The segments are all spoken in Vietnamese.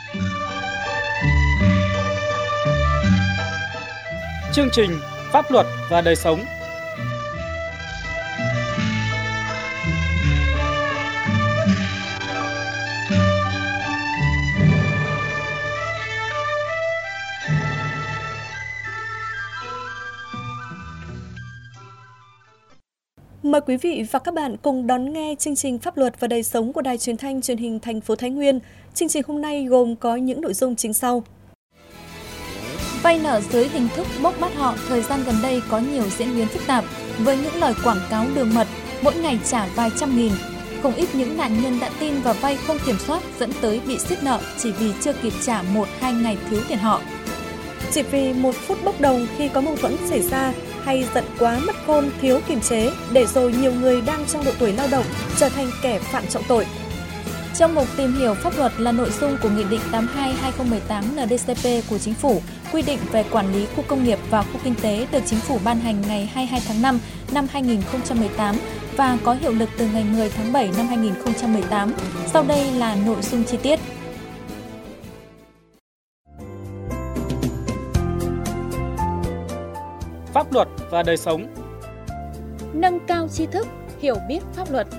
Chương trình Pháp luật và đời sống. Mời quý vị và các bạn cùng đón nghe chương trình Pháp luật và đời sống của Đài Truyền thanh Truyền hình thành phố Thái Nguyên. Chương trình hôm nay gồm có những nội dung chính sau. Vay nợ dưới hình thức bốc bắt họ thời gian gần đây có nhiều diễn biến phức tạp, với những lời quảng cáo đường mật, mỗi ngày trả vài trăm nghìn. Không ít những nạn nhân đã tin và vay không kiểm soát dẫn tới bị xiết nợ chỉ vì chưa kịp trả 1-2 ngày thiếu tiền họ. Chỉ vì một phút bốc đồng khi có mâu thuẫn xảy ra hay giận quá mất khôn thiếu kiềm chế để rồi nhiều người đang trong độ tuổi lao động trở thành kẻ phạm trọng tội. Trong mục tìm hiểu pháp luật là nội dung của Nghị định 82/2018 NDCP của Chính phủ quy định về quản lý khu công nghiệp và khu kinh tế được Chính phủ ban hành ngày 22 tháng 5 năm 2018 và có hiệu lực từ ngày 10 tháng 7 năm 2018. Sau đây là nội dung chi tiết. Pháp luật và đời sống. Nâng cao tri thức, hiểu biết pháp luật.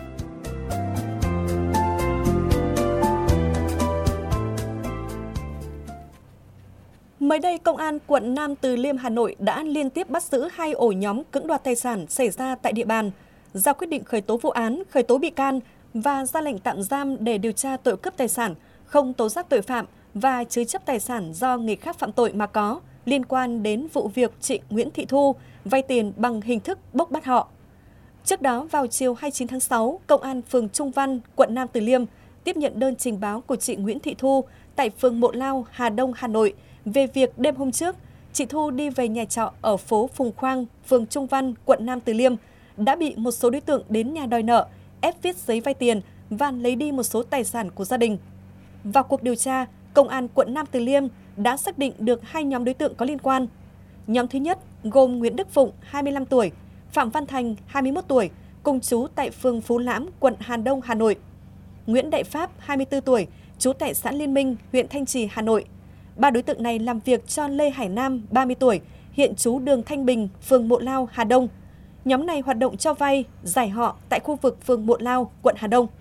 Mới đây, Công an quận Nam Từ Liêm, Hà Nội đã liên tiếp bắt giữ 2 ổ nhóm cưỡng đoạt tài sản xảy ra tại địa bàn, ra quyết định khởi tố vụ án, khởi tố bị can và ra lệnh tạm giam để điều tra tội cướp tài sản, không tố giác tội phạm và chứa chấp tài sản do người khác phạm tội mà có liên quan đến vụ việc chị Nguyễn Thị Thu vay tiền bằng hình thức bốc bắt họ. Trước đó, vào chiều 29 tháng 6, Công an phường Trung Văn, quận Nam Từ Liêm tiếp nhận đơn trình báo của chị Nguyễn Thị Thu tại phường Mộ Lao, Hà Đông, Hà Nội về việc đêm hôm trước, chị Thu đi về nhà trọ ở phố Phùng Khoang, phường Trung Văn, quận Nam Từ Liêm đã bị một số đối tượng đến nhà đòi nợ, ép viết giấy vay tiền và lấy đi một số tài sản của gia đình. Vào cuộc điều tra, Công an quận Nam Từ Liêm đã xác định được 2 nhóm đối tượng có liên quan. Nhóm thứ nhất gồm Nguyễn Đức Phụng, 25 tuổi, Phạm Văn Thành, 21 tuổi, cùng trú tại phường Phú Lãm, quận Hà Đông, Hà Nội. Nguyễn Đại Pháp, 24 tuổi, trú tại xã Liên Minh, huyện Thanh Trì, Hà Nội. 3 đối tượng này làm việc cho Lê Hải Nam, 30 tuổi, hiện trú đường Thanh Bình, phường Mộ Lao, Hà Đông. Nhóm này hoạt động cho vay, giải họ tại khu vực phường Mộ Lao, quận Hà Đông.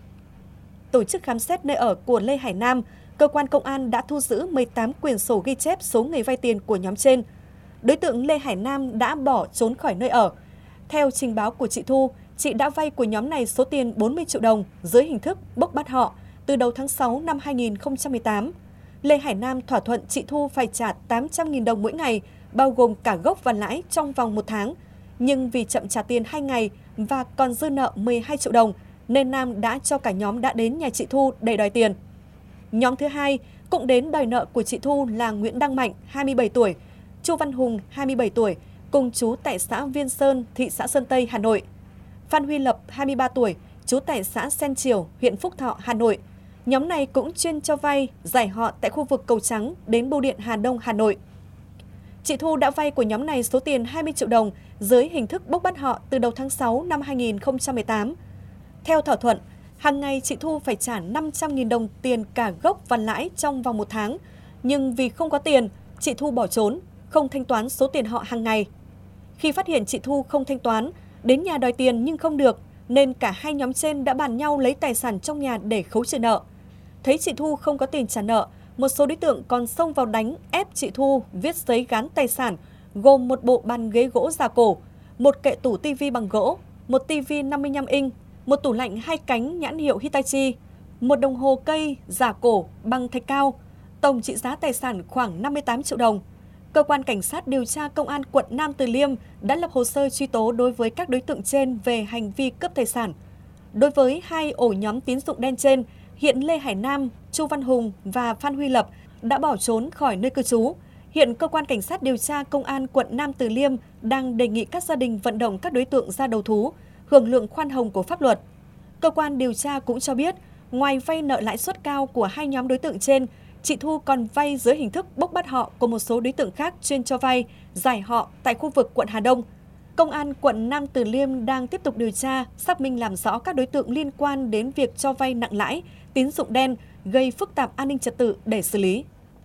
Tổ chức khám xét nơi ở của Lê Hải Nam, cơ quan công an đã thu giữ 18 quyển sổ ghi chép số người vay tiền của nhóm trên. Đối tượng Lê Hải Nam đã bỏ trốn khỏi nơi ở. Theo trình báo của chị Thu, chị đã vay của nhóm này số tiền 40 triệu đồng dưới hình thức bốc bắt họ từ đầu tháng 6 năm 2018. Lê Hải Nam thỏa thuận chị Thu phải trả 800.000 đồng mỗi ngày, bao gồm cả gốc và lãi trong vòng 1 tháng. Nhưng vì chậm trả tiền 2 ngày và còn dư nợ 12 triệu đồng, nên Nam đã cho cả nhóm đã đến nhà chị Thu để đòi tiền. Nhóm thứ hai cũng đến đòi nợ của chị Thu là Nguyễn Đăng Mạnh, 27 tuổi, Chu Văn Hùng, 27 tuổi, cùng trú tại xã Viên Sơn, thị xã Sơn Tây, Hà Nội. Phan Huy Lập, 23 tuổi, trú tại xã Sen Triều, huyện Phúc Thọ, Hà Nội. Nhóm này cũng chuyên cho vay, giải họ tại khu vực Cầu Trắng đến Bưu điện Hà Đông, Hà Nội. Chị Thu đã vay của nhóm này số tiền 20 triệu đồng dưới hình thức bốc bắt họ từ đầu tháng 6 năm 2018. Theo thỏa thuận, hàng ngày chị Thu phải trả 500.000 đồng tiền cả gốc và lãi trong vòng 1 tháng. Nhưng vì không có tiền, chị Thu bỏ trốn, không thanh toán số tiền họ hàng ngày. Khi phát hiện chị Thu không thanh toán, đến nhà đòi tiền nhưng không được, nên cả 2 nhóm trên đã bàn nhau lấy tài sản trong nhà để khấu trừ nợ. Thấy chị Thu không có tiền trả nợ, một số đối tượng còn xông vào đánh ép chị Thu viết giấy gán tài sản gồm một bộ bàn ghế gỗ giả cổ, một kệ tủ tivi bằng gỗ, một tivi 55 inch, một tủ lạnh 2 cánh nhãn hiệu Hitachi, một đồng hồ cây giả cổ bằng thạch cao, tổng trị giá tài sản khoảng 58 triệu đồng. Cơ quan Cảnh sát điều tra Công an quận Nam Từ Liêm đã lập hồ sơ truy tố đối với các đối tượng trên về hành vi cướp tài sản. Đối với 2 ổ nhóm tín dụng đen trên, hiện Lê Hải Nam, Chu Văn Hùng và Phan Huy Lập đã bỏ trốn khỏi nơi cư trú. Hiện Cơ quan Cảnh sát điều tra Công an quận Nam Từ Liêm đang đề nghị các gia đình vận động các đối tượng ra đầu thú, hưởng lượng khoan hồng của pháp luật. Cơ quan điều tra cũng cho biết, ngoài vay nợ lãi suất cao của 2 nhóm đối tượng trên, chị Thu còn vay dưới hình thức bốc bắt họ của một số đối tượng khác chuyên cho vay, giải họ tại khu vực quận Hà Đông. Công an quận Nam Từ Liêm đang tiếp tục điều tra, xác minh làm rõ các đối tượng liên quan đến việc cho vay nặng lãi tín dụng đen, gây phức tạp an ninh trật tự để xử lý.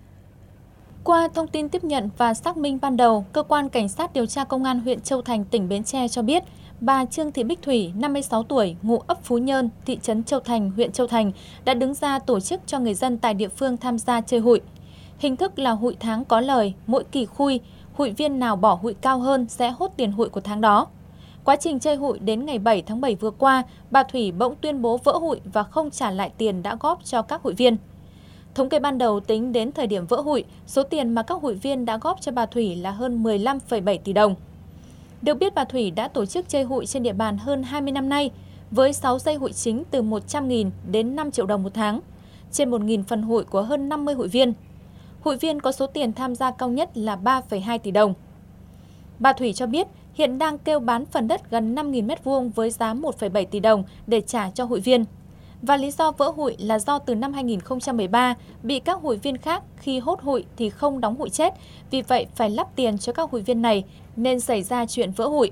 Qua thông tin tiếp nhận và xác minh ban đầu, Cơ quan Cảnh sát điều tra Công an huyện Châu Thành, tỉnh Bến Tre cho biết, bà Trương Thị Bích Thủy, 56 tuổi, ngụ ấp Phú Nhơn, thị trấn Châu Thành, huyện Châu Thành, đã đứng ra tổ chức cho người dân tại địa phương tham gia chơi hụi. Hình thức là hụi tháng có lời, mỗi kỳ khui, hụi viên nào bỏ hụi cao hơn sẽ hốt tiền hụi của tháng đó. Quá trình chơi hụi đến ngày 7 tháng 7 vừa qua, bà Thủy bỗng tuyên bố vỡ hụi và không trả lại tiền đã góp cho các hụi viên. Thống kê ban đầu tính đến thời điểm vỡ hụi, số tiền mà các hụi viên đã góp cho bà Thủy là hơn 15,7 tỷ đồng. Được biết bà Thủy đã tổ chức chơi hụi trên địa bàn hơn 20 năm nay, với 6 dây hụi chính từ 100.000 đến 5 triệu đồng một tháng, trên 1.000 phần hụi của hơn 50 hụi viên. Hụi viên có số tiền tham gia cao nhất là 3,2 tỷ đồng. Bà Thủy cho biết hiện đang kêu bán phần đất gần 5.000 m2 với giá 1,7 tỷ đồng để trả cho hụi viên. Và lý do vỡ hụi là do từ năm 2013 bị các hụi viên khác khi hốt hụi thì không đóng hụi chết, vì vậy phải lắp tiền cho các hụi viên này nên xảy ra chuyện vỡ hụi.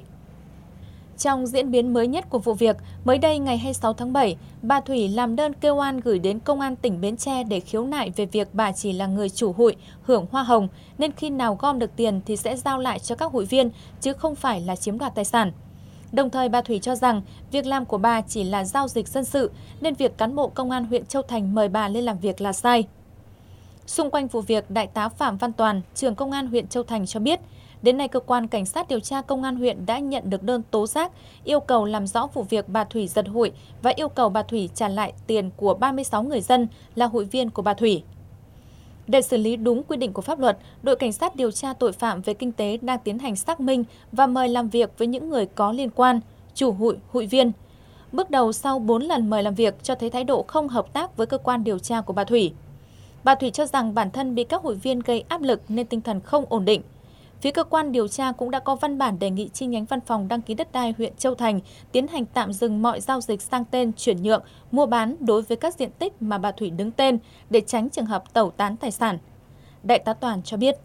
Trong diễn biến mới nhất của vụ việc, mới đây ngày 26 tháng 7, bà Thủy làm đơn kêu oan gửi đến Công an tỉnh Bến Tre để khiếu nại về việc bà chỉ là người chủ hụi, hưởng hoa hồng, nên khi nào gom được tiền thì sẽ giao lại cho các hụi viên, chứ không phải là chiếm đoạt tài sản. Đồng thời bà Thủy cho rằng việc làm của bà chỉ là giao dịch dân sự, nên việc cán bộ Công an huyện Châu Thành mời bà lên làm việc là sai. Xung quanh vụ việc, Đại tá Phạm Văn Toàn, trưởng Công an huyện Châu Thành cho biết, đến nay, Cơ quan Cảnh sát điều tra Công an huyện đã nhận được đơn tố giác, yêu cầu làm rõ vụ việc bà Thủy giật hụi và yêu cầu bà Thủy trả lại tiền của 36 người dân là hụi viên của bà Thủy. Để xử lý đúng quy định của pháp luật, đội Cảnh sát điều tra tội phạm về kinh tế đang tiến hành xác minh và mời làm việc với những người có liên quan, chủ hụi, hụi viên. Bước đầu sau 4 lần mời làm việc cho thấy thái độ không hợp tác với cơ quan điều tra của bà Thủy. Bà Thủy cho rằng bản thân bị các hụi viên gây áp lực nên tinh thần không ổn định. Phía cơ quan điều tra cũng đã có văn bản đề nghị chi nhánh văn phòng đăng ký đất đai huyện Châu Thành tiến hành tạm dừng mọi giao dịch sang tên, chuyển nhượng, mua bán đối với các diện tích mà bà Thủy đứng tên để tránh trường hợp tẩu tán tài sản. Đại tá Toàn cho biết.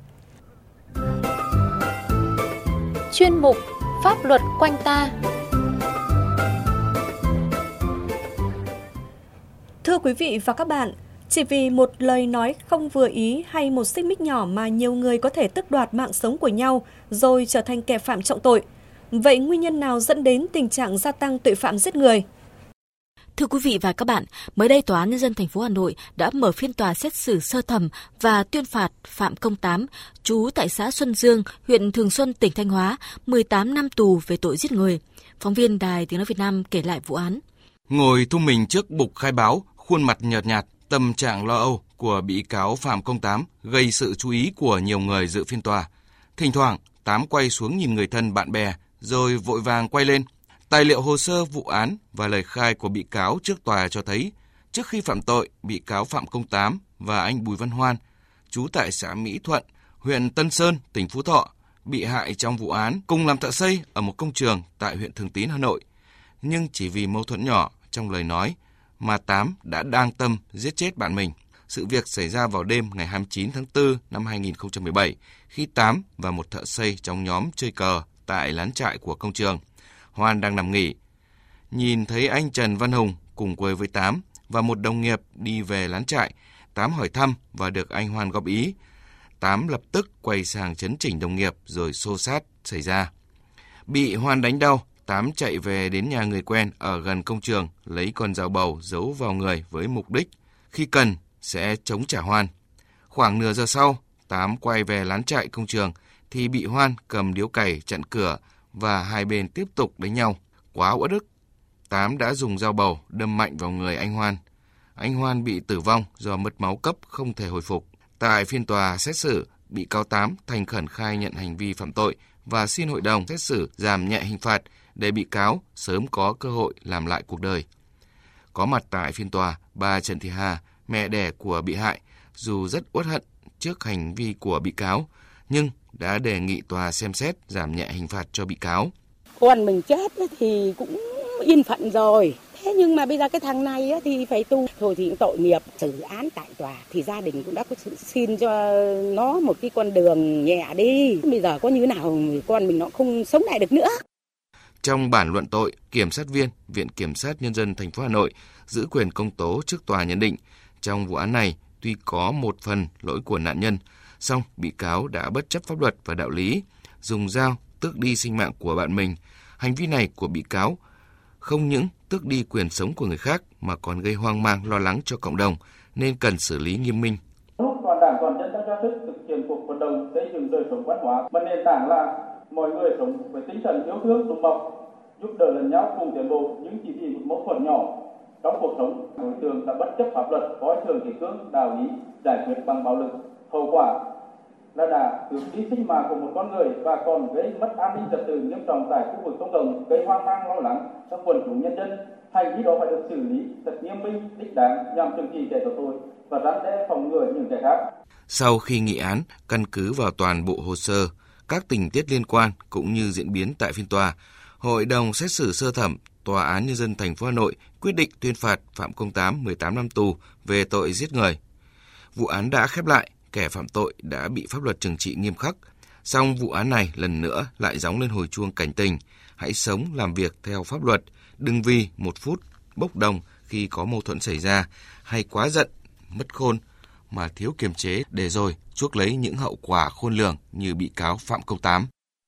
Chuyên mục Pháp luật quanh ta. Thưa quý vị và các bạn, chỉ vì một lời nói không vừa ý hay một xích mích nhỏ mà nhiều người có thể tước đoạt mạng sống của nhau rồi trở thành kẻ phạm trọng tội. Vậy nguyên nhân nào dẫn đến tình trạng gia tăng tội phạm giết người? Thưa quý vị và các bạn, mới đây Tòa án Nhân dân thành phố Hà Nội đã mở phiên tòa xét xử sơ thẩm và tuyên phạt Phạm Công Tám, trú tại xã Xuân Dương, huyện Thường Xuân, tỉnh Thanh Hóa, 18 năm tù về tội giết người. Phóng viên Đài Tiếng nói Việt Nam kể lại vụ án. Ngồi thu mình trước bục khai báo, khuôn mặt nhợt nhạt, tâm trạng lo âu của bị cáo Phạm Công Tám gây sự chú ý của nhiều người dự phiên tòa. Thỉnh thoảng, Tám quay xuống nhìn người thân bạn bè, rồi vội vàng quay lên. Tài liệu hồ sơ vụ án và lời khai của bị cáo trước tòa cho thấy, trước khi phạm tội, bị cáo Phạm Công Tám và anh Bùi Văn Hoan, trú tại xã Mỹ Thuận, huyện Tân Sơn, tỉnh Phú Thọ, bị hại trong vụ án cùng làm thợ xây ở một công trường tại huyện Thường Tín, Hà Nội. Nhưng chỉ vì mâu thuẫn nhỏ trong lời nói mà Tám đã đang tâm giết chết bạn mình. Sự việc xảy ra vào đêm ngày 29 tháng 4 năm 2017 khi Tám và một thợ xây trong nhóm chơi cờ tại lán trại của công trường. Hoan đang nằm nghỉ. Nhìn thấy anh Trần Văn Hùng cùng quê với Tám và một đồng nghiệp đi về lán trại, Tám hỏi thăm và được anh Hoan góp ý. Tám lập tức quay sang chấn chỉnh đồng nghiệp rồi xô xát xảy ra. Bị Hoan đánh đau, Tám chạy về đến nhà người quen ở gần công trường, lấy con dao bầu giấu vào người với mục đích khi cần sẽ chống trả Hoan. Khoảng nửa giờ sau, Tám quay về lán trại công trường thì bị Hoan cầm điếu cày chặn cửa và hai bên tiếp tục đánh nhau. Quá uất ức, Tám đã dùng dao bầu đâm mạnh vào người anh Hoan. Anh Hoan bị tử vong do mất máu cấp không thể hồi phục. Tại phiên tòa xét xử, bị cáo Tám thành khẩn khai nhận hành vi phạm tội và xin hội đồng xét xử giảm nhẹ hình phạt để bị cáo sớm có cơ hội làm lại cuộc đời. Có mặt tại phiên tòa, bà Trần Thị Hà, mẹ đẻ của bị hại, dù rất uất hận trước hành vi của bị cáo, nhưng đã đề nghị tòa xem xét giảm nhẹ hình phạt cho bị cáo. Con mình chết thì cũng yên phận rồi. Thế nhưng mà bây giờ cái thằng này thì phải tu. Thôi thì tội nghiệp, xử án tại tòa thì gia đình cũng đã có sự xin cho nó một cái con đường nhẹ đi. Bây giờ có như nào con mình nó không sống lại được nữa. Trong bản luận tội, kiểm sát viên Viện Kiểm sát Nhân dân thành phố Hà Nội giữ quyền công tố trước tòa nhận định, trong vụ án này tuy có một phần lỗi của nạn nhân, song bị cáo đã bất chấp pháp luật và đạo lý, dùng dao tước đi sinh mạng của bạn mình. Hành vi này của bị cáo không những tước đi quyền sống của người khác mà còn gây hoang mang lo lắng cho cộng đồng, nên cần xử lý nghiêm minh. Toàn Đảng, toàn dân ra sức thực hiện cuộc vận động xây dựng đời sống văn hóa, mà nền tảng là mọi người sống với tinh thần yêu thương, đùm bọc, giúp đỡ lẫn nhau cùng tiến bộ. Những chỉ vì một mâu thuẫn nhỏ trong cuộc sống, đối tượng đã bất chấp pháp luật, coi thường kỷ cương, đạo lý, giải quyết bằng bạo lực. Hậu quả là đã tước đi sinh mạng của một con người và còn gây mất an ninh trật tự nghiêm trọng tại khu vực công cộng, gây hoang mang lo lắng trong quần chúng nhân dân. Hành vi đó phải được xử lý thật nghiêm minh, đích đáng nhằm trừng trị kẻ phạm tội và răn đe phòng ngừa những kẻ khác. Sau khi nghị án, căn cứ vào toàn bộ hồ sơ, các tình tiết liên quan cũng như diễn biến tại phiên tòa, Hội đồng xét xử sơ thẩm Tòa án Nhân dân thành phố Hà Nội quyết định tuyên phạt Phạm Công Tám 18 năm tù về tội giết người. Vụ án đã khép lại, kẻ phạm tội đã bị pháp luật trừng trị nghiêm khắc. Song vụ án này lần nữa lại gióng lên hồi chuông cảnh tỉnh, hãy sống làm việc theo pháp luật, đừng vì một phút bốc đồng khi có mâu thuẫn xảy ra hay quá giận, mất khôn mà thiếu kiềm chế để rồi chuốc lấy những hậu quả khôn lường như bị cáo Phạm Công Tám.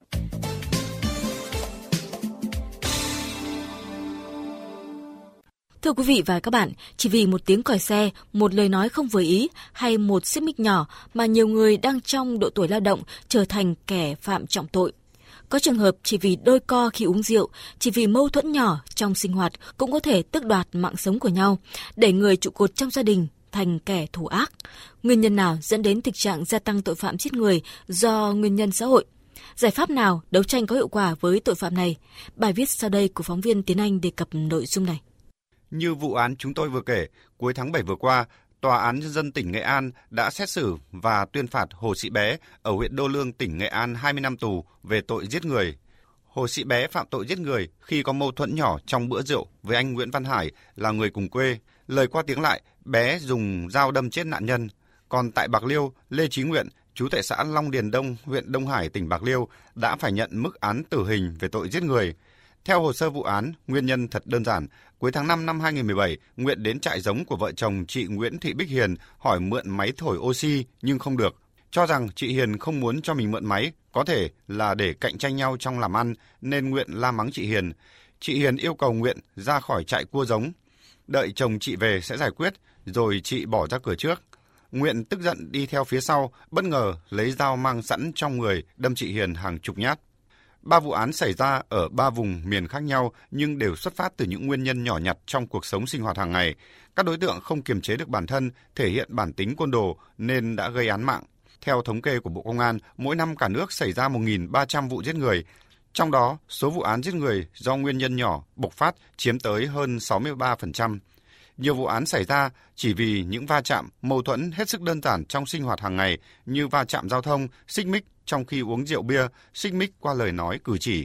Thưa quý vị và các bạn, chỉ vì một tiếng còi xe, một lời nói không vừa ý hay một xích mích nhỏ mà nhiều người đang trong độ tuổi lao động trở thành kẻ phạm trọng tội. Có trường hợp chỉ vì đôi co khi uống rượu, chỉ vì mâu thuẫn nhỏ trong sinh hoạt cũng có thể tước đoạt mạng sống của nhau, để người trụ cột trong gia đình thành kẻ thù ác. Nguyên nhân nào dẫn đến thực trạng gia tăng tội phạm giết người do nguyên nhân xã hội? Giải pháp nào đấu tranh có hiệu quả với tội phạm này? Bài viết sau đây của phóng viên Tiến Anh đề cập nội dung này. Như vụ án chúng tôi vừa kể, cuối tháng 7 vừa qua, Tòa án Nhân dân tỉnh Nghệ An đã xét xử và tuyên phạt Hồ Sĩ Bé ở huyện Đô Lương, tỉnh Nghệ An 20 năm tù về tội giết người. Hồ Sĩ Bé phạm tội giết người khi có mâu thuẫn nhỏ trong bữa rượu với anh Nguyễn Văn Hải là người cùng quê. Lời qua tiếng lại, Bé dùng dao đâm chết nạn nhân. Còn tại Bạc Liêu, Lê Chí Nguyện, trú tại xã Long Điền Đông, huyện Đông Hải, tỉnh Bạc Liêu, đã phải nhận mức án tử hình về tội giết người. Theo hồ sơ vụ án, nguyên nhân thật đơn giản. Cuối tháng 5 năm 2017, Nguyện đến trại giống của vợ chồng chị Nguyễn Thị Bích Hiền hỏi mượn máy thổi oxy nhưng không được. Cho rằng chị Hiền không muốn cho mình mượn máy, có thể là để cạnh tranh nhau trong làm ăn, nên Nguyện la mắng chị Hiền. Chị Hiền yêu cầu Nguyện ra khỏi trại cua giống, đợi chồng chị về sẽ giải quyết, rồi chị bỏ ra cửa trước. Nguyện tức giận đi theo phía sau, bất ngờ lấy dao mang sẵn trong người đâm chị Hiền hàng chục nhát. 3 vụ án xảy ra ở 3 vùng miền khác nhau nhưng đều xuất phát từ những nguyên nhân nhỏ nhặt trong cuộc sống sinh hoạt hàng ngày. Các đối tượng không kiềm chế được bản thân, thể hiện bản tính côn đồ nên đã gây án mạng. Theo thống kê của Bộ Công an, mỗi năm cả nước xảy ra 1.300 vụ giết người. Trong đó, số vụ án giết người do nguyên nhân nhỏ bộc phát chiếm tới hơn 63%. Nhiều vụ án xảy ra chỉ vì những va chạm, mâu thuẫn hết sức đơn giản trong sinh hoạt hàng ngày như va chạm giao thông, xích mích trong khi uống rượu bia, xích mích qua lời nói cử chỉ.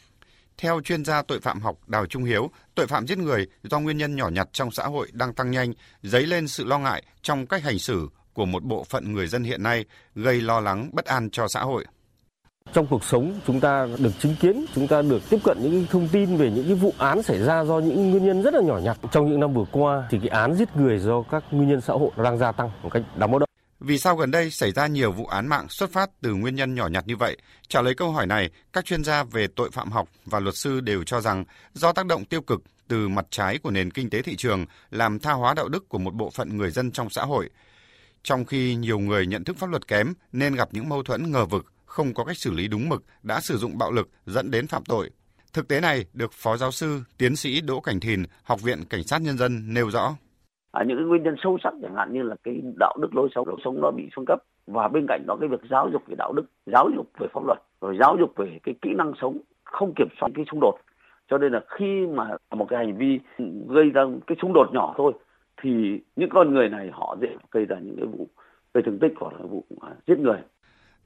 Theo chuyên gia tội phạm học Đào Trung Hiếu, tội phạm giết người do nguyên nhân nhỏ nhặt trong xã hội đang tăng nhanh, dấy lên sự lo ngại trong cách hành xử của một bộ phận người dân hiện nay, gây lo lắng bất an cho xã hội. Trong cuộc sống chúng ta được chứng kiến, chúng ta được tiếp cận những thông tin về những cái vụ án xảy ra do những nguyên nhân rất là nhỏ nhặt. Trong những năm vừa qua thì cái án giết người do các nguyên nhân xã hội đang gia tăng một cách đáng báo động. Vì sao gần đây xảy ra nhiều vụ án mạng xuất phát từ nguyên nhân nhỏ nhặt như vậy? Trả lời câu hỏi này, các chuyên gia về tội phạm học và luật sư đều cho rằng do tác động tiêu cực từ mặt trái của nền kinh tế thị trường làm tha hóa đạo đức của một bộ phận người dân trong xã hội. Trong khi nhiều người nhận thức pháp luật kém nên gặp những mâu thuẫn ngờ vực, không có cách xử lý đúng mực, đã sử dụng bạo lực dẫn đến phạm tội. Thực tế này được Phó Giáo sư, Tiến sĩ Đỗ Cảnh Thìn, Học viện Cảnh sát Nhân dân nêu rõ. Những cái nguyên nhân sâu sắc chẳng hạn như là cái đạo đức lối sống nó bị xuống cấp, và bên cạnh đó cái việc giáo dục về đạo đức, giáo dục về pháp luật, rồi giáo dục về cái kỹ năng sống, không kiểm soát cái xung đột. Cho nên là khi mà một cái hành vi gây ra cái xung đột nhỏ thôi thì những con người này họ dễ gây ra những cái vụ gây thương tích hoặc là vụ giết người.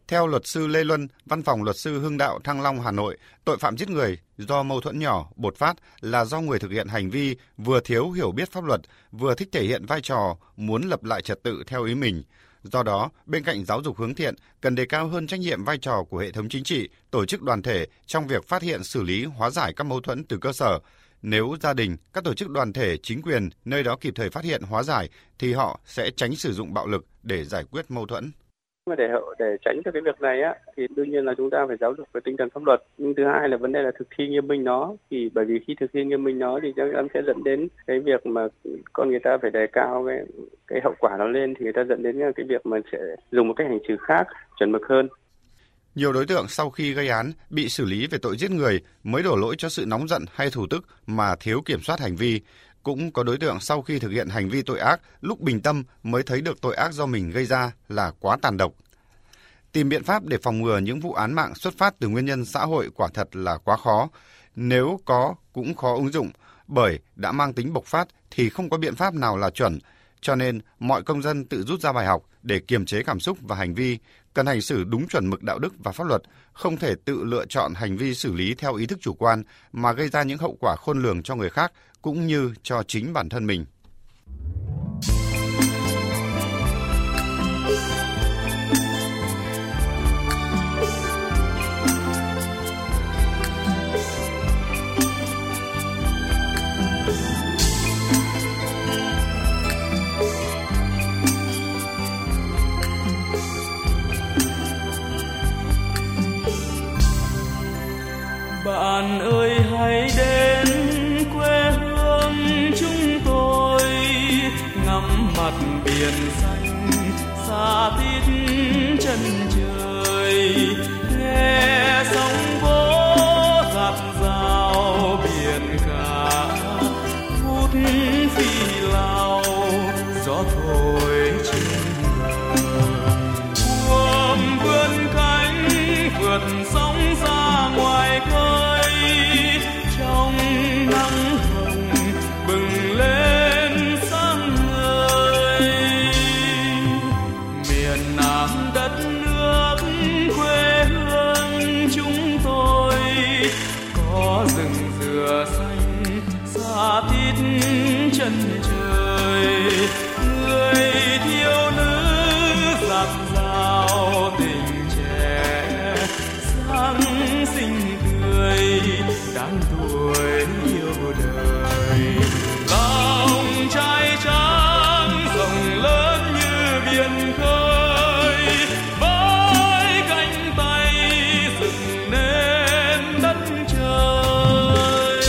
Theo luật sư Lê Luân, Văn phòng luật sư Hưng Đạo, Thăng Long, Hà Nội, tội phạm giết người do mâu thuẫn nhỏ, bột phát là do người thực hiện hành vi vừa thiếu hiểu biết pháp luật, vừa thích thể hiện vai trò muốn lập lại trật tự theo ý mình. Do đó, bên cạnh giáo dục hướng thiện, cần đề cao hơn trách nhiệm vai trò của hệ thống chính trị, tổ chức đoàn thể trong việc phát hiện, xử lý, hóa giải các mâu thuẫn từ cơ sở. Nếu gia đình, các tổ chức đoàn thể, chính quyền nơi đó kịp thời phát hiện, hóa giải thì họ sẽ tránh sử dụng bạo lực để giải quyết mâu thuẫn. Để tránh được cái việc này á, thì đương nhiên là chúng ta phải giáo dục về tinh thần pháp luật. Nhưng thứ hai là vấn đề là thực thi nghiêm minh nó. Thì bởi vì khi thực thi nghiêm minh nó thì chắc chắn sẽ dẫn đến cái việc mà con người ta phải đề cao cái hậu quả nó lên, thì người ta dẫn đến cái việc mà sẽ dùng một cách hành xử khác, chuẩn mực hơn. Nhiều đối tượng sau khi gây án bị xử lý về tội giết người mới đổ lỗi cho sự nóng giận hay thủ tức mà thiếu kiểm soát hành vi. Cũng có đối tượng sau khi thực hiện hành vi tội ác, lúc bình tâm mới thấy được tội ác do mình gây ra là quá tàn độc. Tìm biện pháp để phòng ngừa những vụ án mạng xuất phát từ nguyên nhân xã hội quả thật là quá khó. Nếu có, cũng khó ứng dụng, bởi đã mang tính bộc phát thì không có biện pháp nào là chuẩn. Cho nên, mọi công dân tự rút ra bài học để kiềm chế cảm xúc và hành vi, cần hành xử đúng chuẩn mực đạo đức và pháp luật, không thể tự lựa chọn hành vi xử lý theo ý thức chủ quan mà gây ra những hậu quả khôn lường cho người khác cũng như cho chính bản thân mình. Bạn ơi hãy đến quê hương chúng tôi, ngắm mặt biển xanh xa tít chân trời, nghe sóng vỗ dạt dào biển cả, phút phi lao gió thổi trên bờ, buồm vươn cánh vượt sóng ra ngoài khơi, trong nắng hồng bừng lên sáng ngời. Miền Nam đất nước quê hương chúng tôi, có rừng dừa xanh xa tít chân trời, người thiếu nữ dạt dào tình trẻ, sáng xinh tươi đáng tuổi yêu đời. Lòng trai trắng rộng lớn như biển khơi, với cánh tay dựng nên đất trời.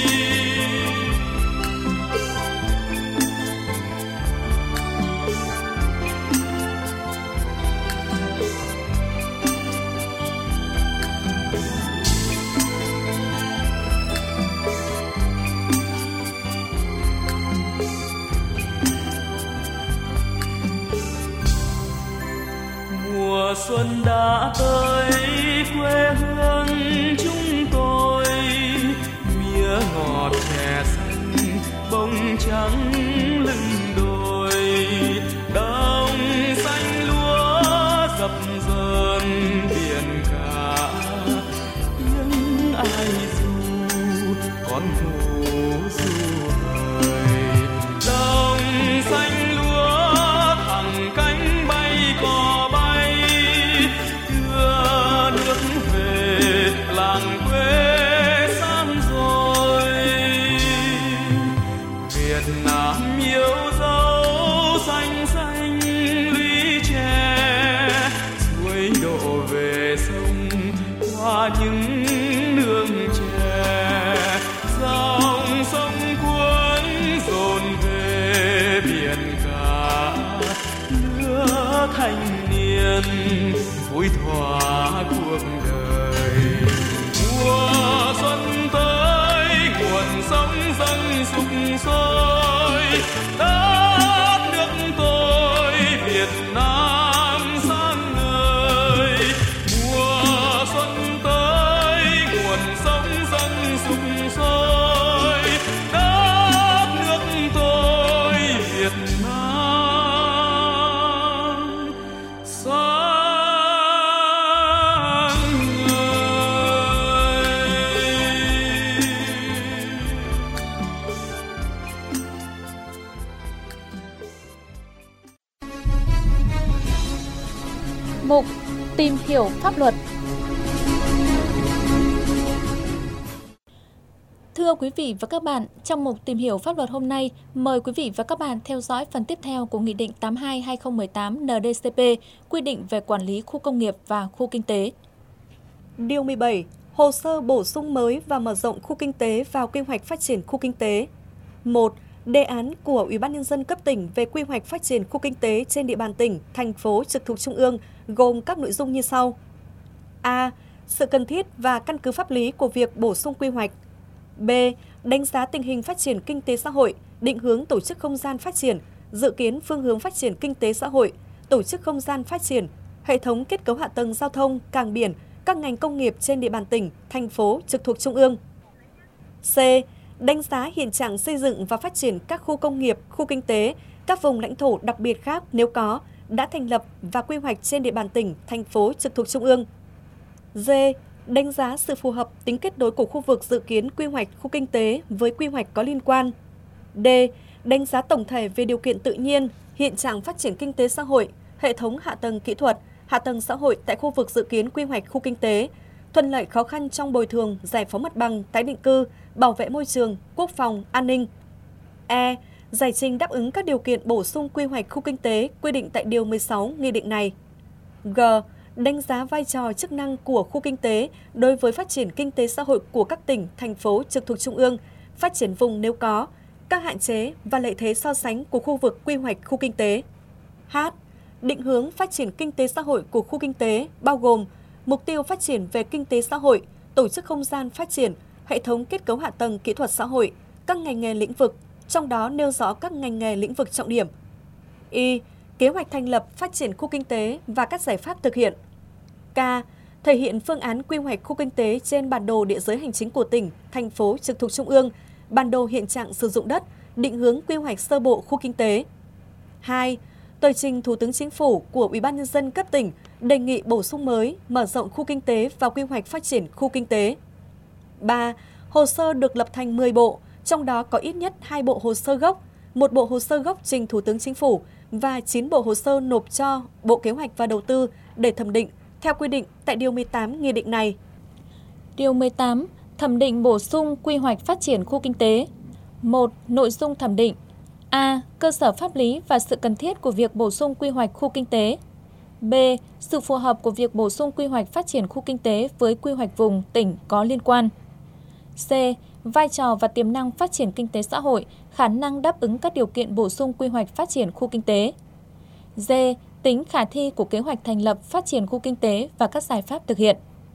Mùa xuân đã tới quê hương chúng tôi, mía ngọt chè xanh bông trắng lưng đồi, đồng xanh lúa dập dờn biển cả, tiếng ai ru con hồ ru hời, đồng xanh lúa thẳng cánh bay cò bay, đưa nước về làng quê sáng rồi. Việt Nam yêu dấu xanh xanh lũy tre, suối đổ về sông qua những nương chè, dòng sông cuốn dồn về biển cả, lứa thanh niên vui thỏa cuộc đời. Mùa xuân tới nguồn sống dâng sục sôi, đất nước tôi Việt Nam sáng ngời. Mùa xuân tới nguồn sống dâng sục sôi, đất nước tôi Việt Nam. 9 giờ 30 phút. Thời sự Hà Nội. Sáng Mục Tìm hiểu pháp luật. Thưa quý vị và các bạn, trong mục Tìm hiểu pháp luật hôm nay, mời quý vị và các bạn theo dõi phần tiếp theo của Nghị định 82/2018 NDCP quy định về quản lý khu công nghiệp và khu kinh tế. Điều 17. Hồ sơ bổ sung mới và mở rộng khu kinh tế vào quy hoạch phát triển khu kinh tế. 1. Đề án của Ủy ban Nhân dân cấp tỉnh về quy hoạch phát triển khu kinh tế trên địa bàn tỉnh, thành phố trực thuộc Trung ương gồm các nội dung như sau. A. Sự cần thiết và căn cứ pháp lý của việc bổ sung quy hoạch. B. Đánh giá tình hình phát triển kinh tế xã hội, định hướng tổ chức không gian phát triển, dự kiến phương hướng phát triển kinh tế xã hội, tổ chức không gian phát triển, hệ thống kết cấu hạ tầng giao thông, cảng biển, các ngành công nghiệp trên địa bàn tỉnh, thành phố trực thuộc Trung ương. C. Đánh giá hiện trạng xây dựng và phát triển các khu công nghiệp, khu kinh tế, các vùng lãnh thổ đặc biệt khác nếu có, đã thành lập và quy hoạch trên địa bàn tỉnh, thành phố trực thuộc Trung ương. D. Đánh giá sự phù hợp, tính kết nối của khu vực dự kiến quy hoạch khu kinh tế với quy hoạch có liên quan. D. Đánh giá tổng thể về điều kiện tự nhiên, hiện trạng phát triển kinh tế xã hội, hệ thống hạ tầng kỹ thuật, hạ tầng xã hội tại khu vực dự kiến quy hoạch khu kinh tế, thuận lợi khó khăn trong bồi thường, giải phóng mặt bằng, tái định cư, bảo vệ môi trường, quốc phòng, an ninh. E. Giải trình đáp ứng các điều kiện bổ sung quy hoạch khu kinh tế quy định tại Điều 16 Nghị định này. G. Đánh giá vai trò chức năng của khu kinh tế đối với phát triển kinh tế xã hội của các tỉnh, thành phố trực thuộc Trung ương, phát triển vùng nếu có, các hạn chế và lợi thế so sánh của khu vực quy hoạch khu kinh tế. H. Định hướng phát triển kinh tế xã hội của khu kinh tế bao gồm mục tiêu phát triển về kinh tế xã hội, tổ chức không gian phát triển, hệ thống kết cấu hạ tầng kỹ thuật xã hội, các ngành nghề lĩnh vực, trong đó nêu rõ các ngành nghề lĩnh vực trọng điểm. Y. Kế hoạch thành lập phát triển khu kinh tế và các giải pháp thực hiện. K. Thể hiện phương án quy hoạch khu kinh tế trên bản đồ địa giới hành chính của tỉnh, thành phố trực thuộc Trung ương, bản đồ hiện trạng sử dụng đất, định hướng quy hoạch sơ bộ khu kinh tế. 2. Tờ trình Thủ tướng Chính phủ của Ủy ban Nhân dân cấp tỉnh đề nghị bổ sung mới, mở rộng khu kinh tế vào quy hoạch phát triển khu kinh tế. 3. Hồ sơ được lập thành 10 bộ, trong đó có ít nhất 2 bộ hồ sơ gốc, 1 bộ hồ sơ gốc trình Thủ tướng Chính phủ và 9 bộ hồ sơ nộp cho Bộ Kế hoạch và Đầu tư để thẩm định theo quy định tại Điều 18 Nghị định này. Điều 18. Thẩm định bổ sung quy hoạch phát triển khu kinh tế. 1. Nội dung thẩm định. A. Cơ sở pháp lý và sự cần thiết của việc bổ sung quy hoạch khu kinh tế. B. Sự phù hợp của việc bổ sung quy hoạch phát triển khu kinh tế với quy hoạch vùng, tỉnh có liên quan. C. Vai trò và tiềm năng phát triển kinh tế xã hội, khả năng đáp ứng các điều kiện bổ sung quy hoạch phát triển khu kinh tế. D. Tính khả thi của kế hoạch thành lập phát triển khu kinh tế và các giải pháp thực hiện.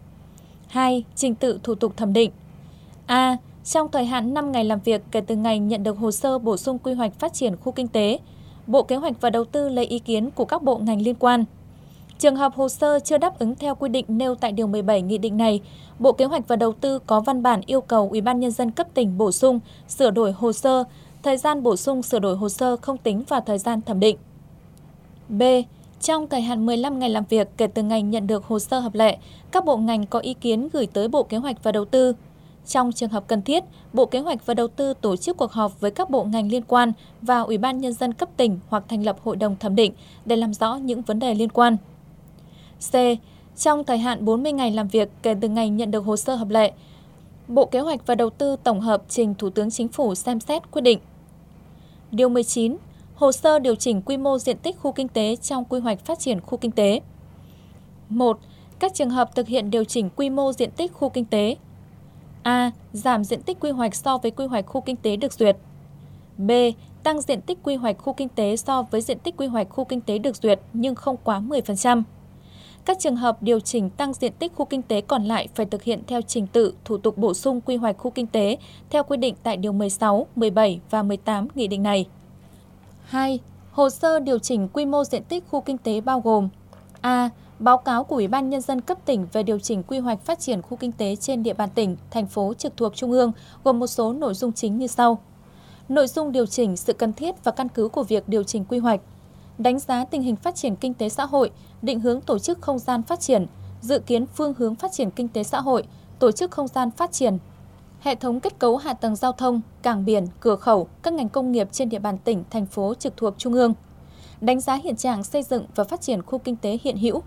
2. Trình tự thủ tục thẩm định. A. Trong thời hạn 5 ngày làm việc kể từ ngày nhận được hồ sơ bổ sung quy hoạch phát triển khu kinh tế, Bộ Kế hoạch và Đầu tư lấy ý kiến của các bộ ngành liên quan. Trường hợp hồ sơ chưa đáp ứng theo quy định nêu tại Điều 17 Nghị định này, Bộ Kế hoạch và Đầu tư có văn bản yêu cầu Ủy ban Nhân dân cấp tỉnh bổ sung, sửa đổi hồ sơ, thời gian bổ sung sửa đổi hồ sơ không tính vào thời gian thẩm định. B. Trong thời hạn 15 ngày làm việc kể từ ngày nhận được hồ sơ hợp lệ, các bộ ngành có ý kiến gửi tới Bộ Kế hoạch và Đầu tư. Trong trường hợp cần thiết, Bộ Kế hoạch và Đầu tư tổ chức cuộc họp với các bộ ngành liên quan và Ủy ban Nhân dân cấp tỉnh hoặc thành lập hội đồng thẩm định để làm rõ những vấn đề liên quan. C. Trong thời hạn 40 ngày làm việc kể từ ngày nhận được hồ sơ hợp lệ, Bộ Kế hoạch và Đầu tư tổng hợp trình Thủ tướng Chính phủ xem xét quyết định. Điều 19. Hồ sơ điều chỉnh quy mô diện tích khu kinh tế trong quy hoạch phát triển khu kinh tế. 1. Các trường hợp thực hiện điều chỉnh quy mô diện tích khu kinh tế. A. Giảm diện tích quy hoạch so với quy hoạch khu kinh tế được duyệt. B. Tăng diện tích quy hoạch khu kinh tế so với diện tích quy hoạch khu kinh tế được duyệt nhưng không quá 10%. Các trường hợp điều chỉnh tăng diện tích khu kinh tế còn lại phải thực hiện theo trình tự thủ tục bổ sung quy hoạch khu kinh tế theo quy định tại Điều 16, 17 và 18 Nghị định này. 2. Hồ sơ điều chỉnh quy mô diện tích khu kinh tế bao gồm: A. Báo cáo của Ủy ban Nhân dân cấp tỉnh về điều chỉnh quy hoạch phát triển khu kinh tế trên địa bàn tỉnh, thành phố trực thuộc Trung ương gồm một số nội dung chính như sau. Nội dung điều chỉnh, sự cần thiết và căn cứ của việc điều chỉnh quy hoạch. Đánh giá tình hình phát triển kinh tế xã hội, định hướng tổ chức không gian phát triển, dự kiến phương hướng phát triển kinh tế xã hội, tổ chức không gian phát triển, hệ thống kết cấu hạ tầng giao thông, cảng biển, cửa khẩu, các ngành công nghiệp trên địa bàn tỉnh, thành phố trực thuộc Trung ương. Đánh giá hiện trạng xây dựng và phát triển khu kinh tế hiện hữu.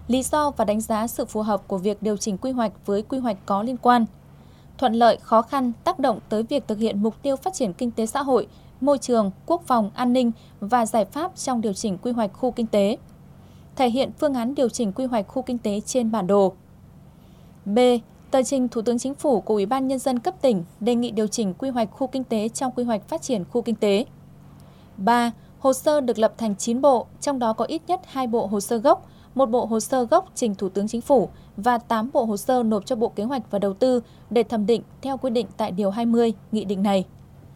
lý do và đánh giá sự phù hợp của việc điều chỉnh quy hoạch với quy hoạch có liên quan, thuận lợi, khó khăn, tác động tới việc thực hiện mục tiêu phát triển kinh tế xã hội, môi trường, quốc phòng, an ninh và giải pháp trong điều chỉnh quy hoạch khu kinh tế, thể hiện phương án điều chỉnh quy hoạch khu kinh tế trên bản đồ. B. Tờ trình Thủ tướng Chính phủ của Ủy ban Nhân dân cấp tỉnh đề nghị điều chỉnh quy hoạch khu kinh tế trong quy hoạch phát triển khu kinh tế. 3. Hồ sơ được lập thành 9 bộ, trong đó có ít nhất 2 bộ hồ sơ gốc, 1 bộ hồ sơ gốc trình Thủ tướng Chính phủ và 8 bộ hồ sơ nộp cho Bộ Kế hoạch và Đầu tư để thẩm định theo quy định tại Điều 20 Nghị định này.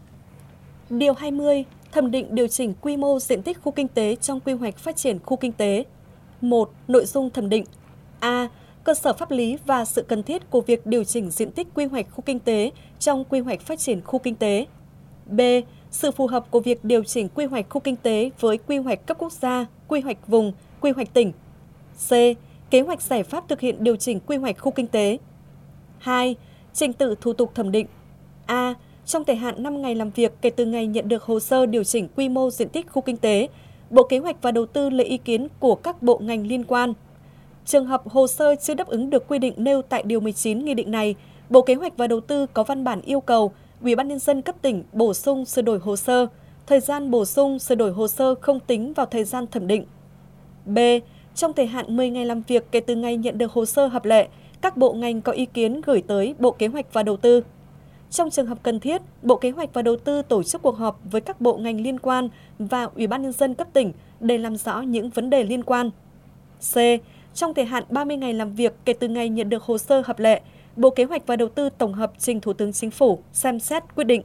Điều 20. Thẩm định điều chỉnh quy mô diện tích khu kinh tế trong quy hoạch phát triển khu kinh tế. 1. Nội dung thẩm định. A. Cơ sở pháp lý và sự cần thiết của việc điều chỉnh diện tích quy hoạch khu kinh tế trong quy hoạch phát triển khu kinh tế. B. Sự phù hợp của việc điều chỉnh quy hoạch khu kinh tế với quy hoạch cấp quốc gia, quy hoạch vùng, quy hoạch tỉnh. C. Kế hoạch giải pháp thực hiện điều chỉnh quy hoạch khu kinh tế. 2. Trình tự thủ tục thẩm định. A. Trong thời hạn 5 ngày làm việc kể từ ngày nhận được hồ sơ điều chỉnh quy mô diện tích khu kinh tế, Bộ Kế hoạch và Đầu tư lấy ý kiến của các bộ ngành liên quan. Trường hợp hồ sơ chưa đáp ứng được quy định nêu tại Điều 19 Nghị định này, Bộ Kế hoạch và Đầu tư có văn bản yêu cầu Ủy ban Nhân dân cấp tỉnh bổ sung sửa đổi hồ sơ. Thời gian bổ sung sửa đổi hồ sơ không tính vào thời gian thẩm định. B. Trong thời hạn 10 ngày làm việc kể từ ngày nhận được hồ sơ hợp lệ, các bộ ngành có ý kiến gửi tới Bộ Kế hoạch và Đầu tư. Trong trường hợp cần thiết, Bộ Kế hoạch và Đầu tư tổ chức cuộc họp với các bộ ngành liên quan và Ủy ban Nhân dân cấp tỉnh để làm rõ những vấn đề liên quan. C. Trong thời hạn 30 ngày làm việc kể từ ngày nhận được hồ sơ hợp lệ, Bộ Kế hoạch và Đầu tư tổng hợp trình Thủ tướng Chính phủ xem xét quyết định.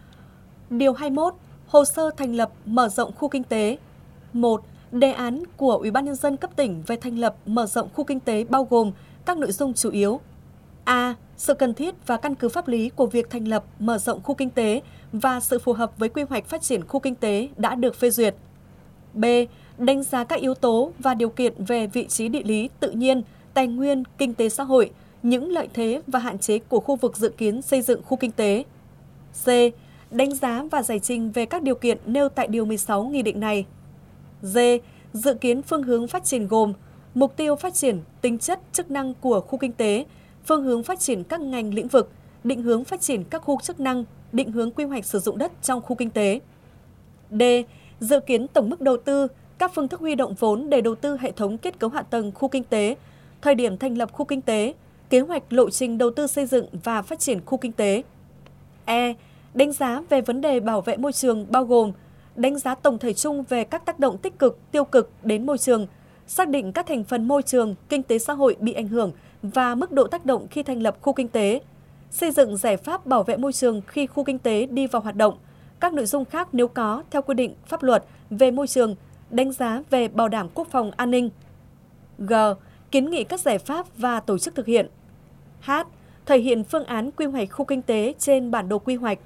Điều 21. Hồ sơ thành lập mở rộng khu kinh tế. 1. Đề án của Ủy ban Nhân dân cấp tỉnh về thành lập mở rộng khu kinh tế bao gồm các nội dung chủ yếu. A. Sự cần thiết và căn cứ pháp lý của việc thành lập mở rộng khu kinh tế và sự phù hợp với quy hoạch phát triển khu kinh tế đã được phê duyệt. B. Đánh giá các yếu tố và điều kiện về vị trí địa lý, tự nhiên, tài nguyên, kinh tế xã hội, những lợi thế và hạn chế của khu vực dự kiến xây dựng khu kinh tế. C. Đánh giá và giải trình về các điều kiện nêu tại Điều 16 Nghị định này. D. Dự kiến phương hướng phát triển gồm mục tiêu phát triển, tính chất, chức năng của khu kinh tế, phương hướng phát triển các ngành lĩnh vực, định hướng phát triển các khu chức năng, định hướng quy hoạch sử dụng đất trong khu kinh tế. D. Dự kiến tổng mức đầu tư, các phương thức huy động vốn để đầu tư hệ thống kết cấu hạ tầng khu kinh tế, thời điểm thành lập khu kinh tế, kế hoạch lộ trình đầu tư xây dựng và phát triển khu kinh tế. E. Đánh giá về vấn đề bảo vệ môi trường bao gồm đánh giá tổng thể chung về các tác động tích cực, tiêu cực đến môi trường, xác định các thành phần môi trường, kinh tế xã hội bị ảnh hưởng và mức độ tác động khi thành lập khu kinh tế, xây dựng giải pháp bảo vệ môi trường khi khu kinh tế đi vào hoạt động, các nội dung khác nếu có theo quy định pháp luật về môi trường, đánh giá về bảo đảm quốc phòng an ninh. G. Kiến nghị các giải pháp và tổ chức thực hiện. H. Thể hiện phương án quy hoạch khu kinh tế trên bản đồ quy hoạch.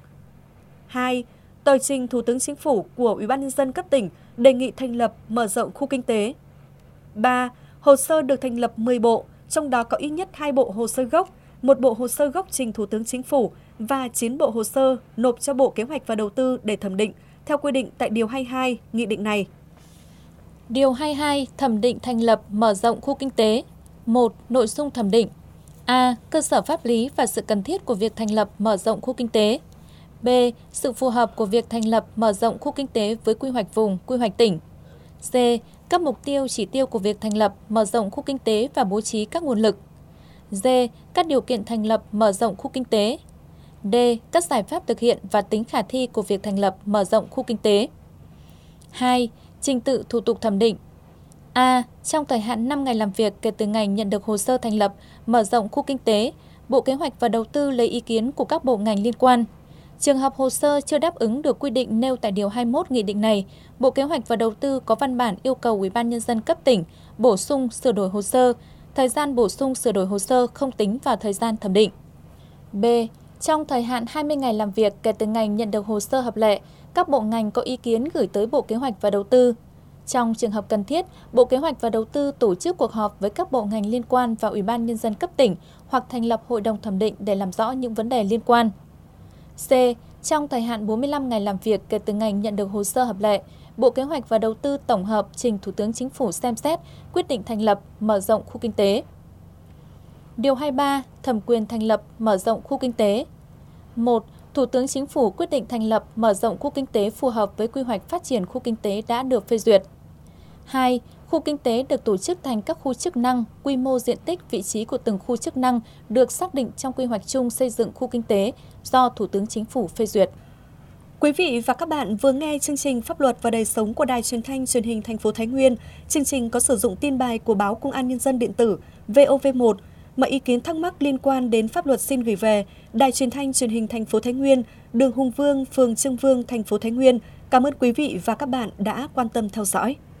2. Tờ trình Thủ tướng Chính phủ của Ủy ban Nhân dân cấp tỉnh đề nghị thành lập mở rộng khu kinh tế. 3. Hồ sơ được thành lập 10 bộ, trong đó có ít nhất 2 bộ hồ sơ gốc, 1 bộ hồ sơ gốc trình Thủ tướng Chính phủ và 9 bộ hồ sơ nộp cho Bộ Kế hoạch và Đầu tư để thẩm định theo quy định tại Điều 22 Nghị định này. Điều 22. Thẩm định thành lập mở rộng khu kinh tế. 1. Nội dung thẩm định. A. Cơ sở pháp lý và sự cần thiết của việc thành lập mở rộng khu kinh tế. B. Sự phù hợp của việc thành lập mở rộng khu kinh tế với quy hoạch vùng, quy hoạch tỉnh. C. Các mục tiêu, chỉ tiêu của việc thành lập mở rộng khu kinh tế và bố trí các nguồn lực. D. Các điều kiện thành lập mở rộng khu kinh tế. D. Các giải pháp thực hiện và tính khả thi của việc thành lập mở rộng khu kinh tế. 2. Trình tự thủ tục thẩm định. A. Trong thời hạn 5 ngày làm việc kể từ ngày nhận được hồ sơ thành lập mở rộng khu kinh tế, Bộ Kế hoạch và Đầu tư lấy ý kiến của các bộ ngành liên quan. Trường hợp hồ sơ chưa đáp ứng được quy định nêu tại Điều 21 Nghị định này, Bộ Kế hoạch và Đầu tư có văn bản yêu cầu Ủy ban Nhân dân cấp tỉnh bổ sung sửa đổi hồ sơ. Thời gian bổ sung sửa đổi hồ sơ không tính vào thời gian thẩm định. B. Trong thời hạn 20 ngày làm việc kể từ ngày nhận được hồ sơ hợp lệ, các bộ ngành có ý kiến gửi tới Bộ Kế hoạch và Đầu tư. Trong trường hợp cần thiết, Bộ Kế hoạch và Đầu tư tổ chức cuộc họp với các bộ ngành liên quan và Ủy ban Nhân dân cấp tỉnh hoặc thành lập hội đồng thẩm định để làm rõ những vấn đề liên quan. C. Trong thời hạn 45 ngày làm việc kể từ ngày nhận được hồ sơ hợp lệ, Bộ Kế hoạch và Đầu tư tổng hợp trình Thủ tướng Chính phủ xem xét quyết định thành lập, mở rộng khu kinh tế. Điều 23. Thẩm quyền thành lập, mở rộng khu kinh tế. 1. Thủ tướng Chính phủ quyết định thành lập, mở rộng khu kinh tế phù hợp với quy hoạch phát triển khu kinh tế đã được phê duyệt. 2. Khu kinh tế được tổ chức thành các khu chức năng, quy mô diện tích, vị trí của từng khu chức năng được xác định trong quy hoạch chung xây dựng khu kinh tế do Thủ tướng Chính phủ phê duyệt. Quý vị và các bạn vừa nghe chương trình Pháp luật và đời sống của Đài Truyền thanh Truyền hình thành phố Thái Nguyên. Chương trình có sử dụng tin bài của báo Công an Nhân dân điện tử VOV1. Mọi ý kiến thắc mắc liên quan đến pháp luật xin gửi về Đài Truyền thanh Truyền hình thành phố Thái Nguyên, đường Hùng Vương, phường Trương Vương, thành phố Thái Nguyên. Cảm ơn quý vị và các bạn đã quan tâm theo dõi.